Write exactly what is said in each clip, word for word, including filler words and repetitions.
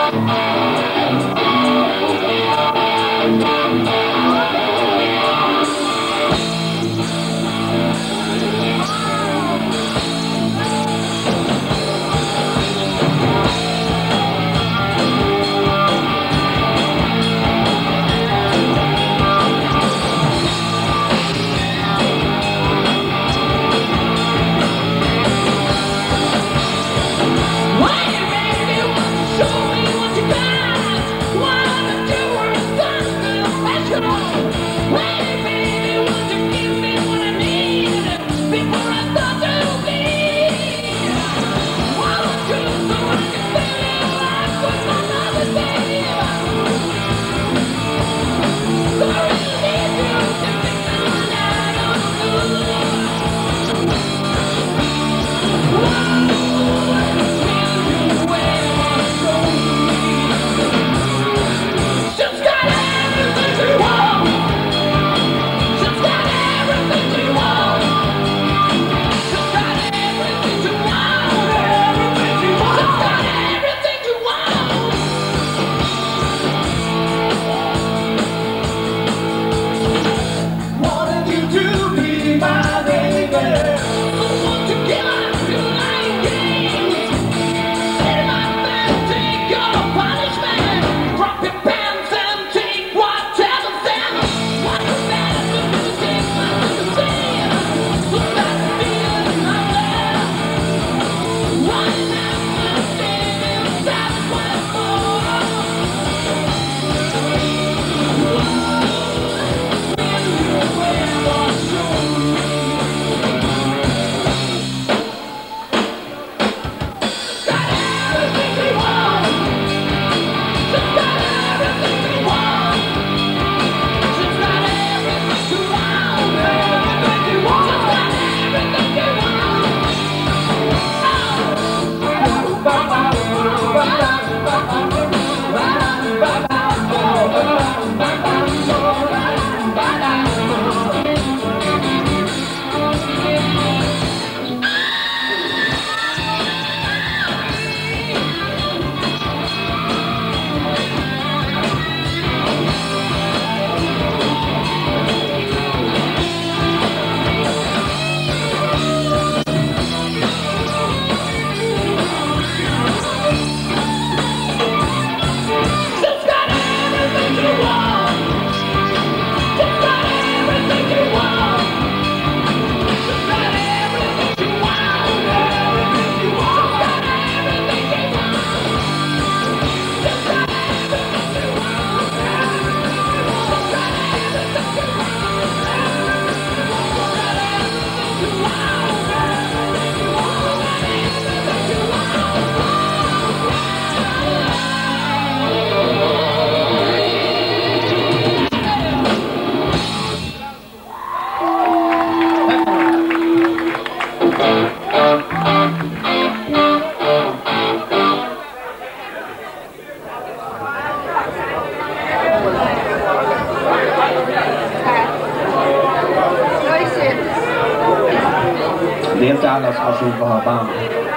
Det är inte alla som har sjungit på band.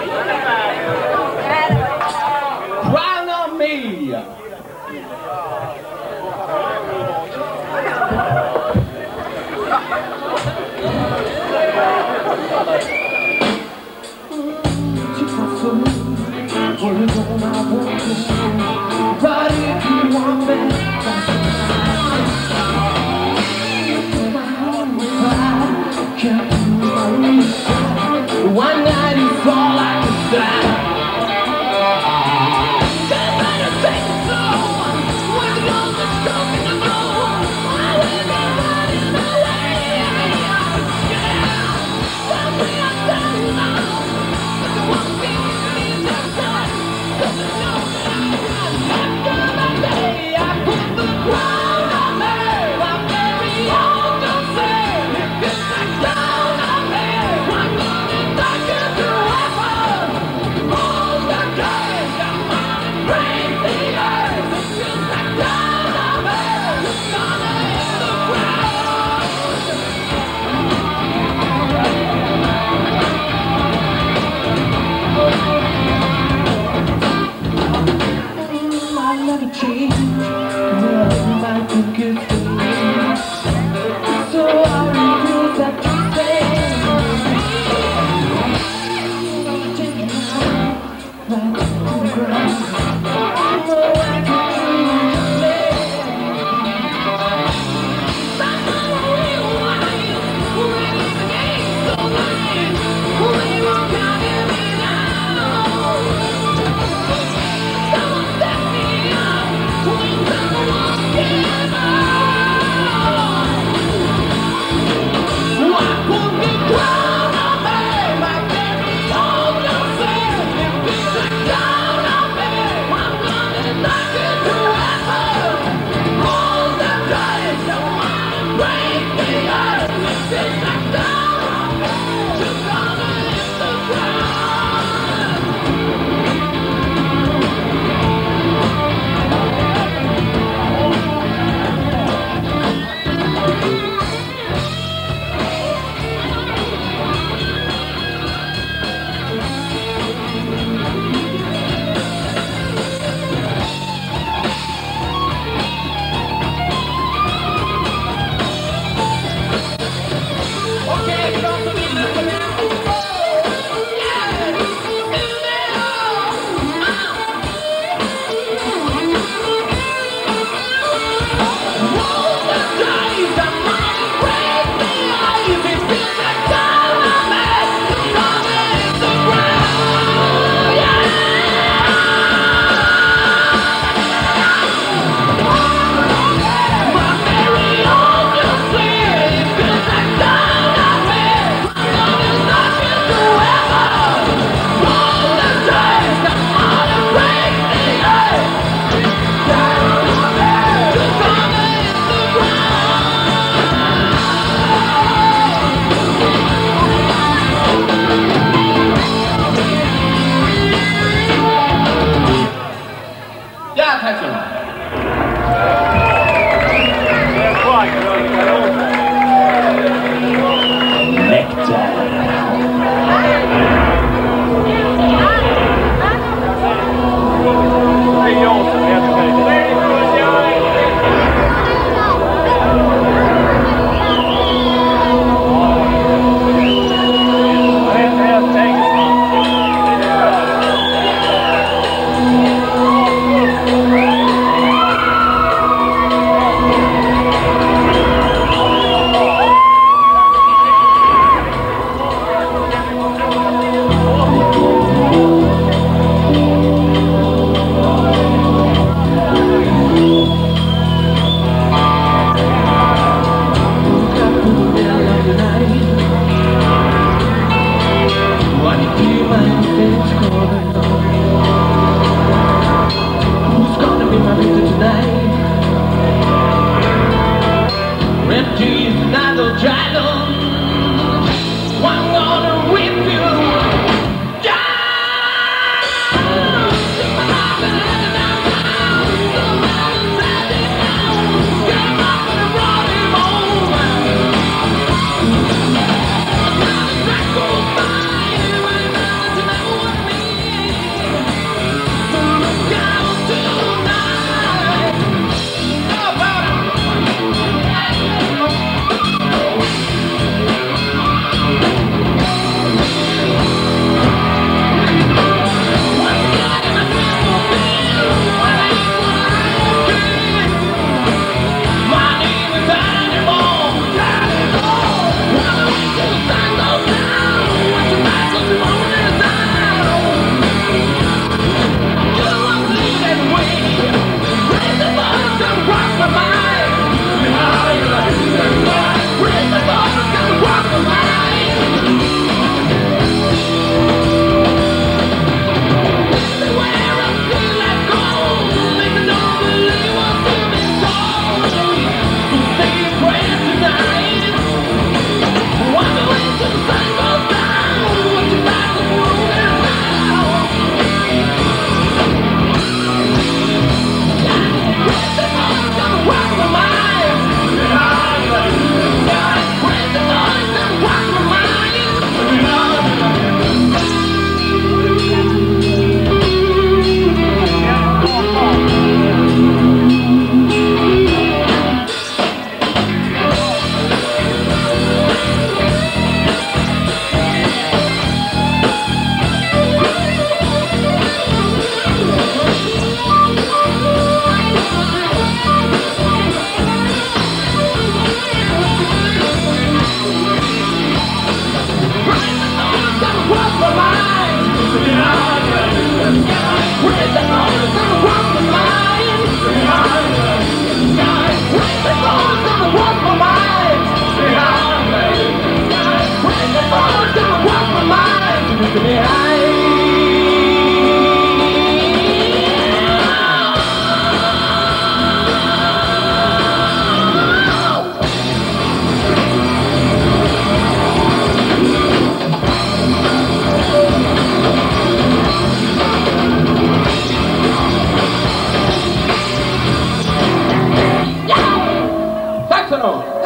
Crown on me! But if you want me, one night is all I can stand. Can't let it take it slow. When the old is coming to blow, I will be running away. Yeah, tell me I'm change. Well, I think it's the end. So I refuse that to stay. I'm taking my right to the ground. Oh, I can dream to play. That's not what we want. We're in the game, so lame. We won't count me now. Someone set me up. When someone give up. Why put me down on me? My baby told you say. If it's a down on me, I'm gonna knock it to heaven. All the days I wanna break the earth. If it's a down on me, you're gonna hit the ground. Okay, you know, so we listen now. Yeah, in there. Roll the dice, I'm gonna break the ice. If it's a down on me, you're gonna hit the ground. Yeah. My very own you see, if it's a down on me, I'm gonna knock it to heaven. Roll the dice, I'm gonna break the ice. Down on me, you're gonna hit the ground. Ja,太准了。 Stefano.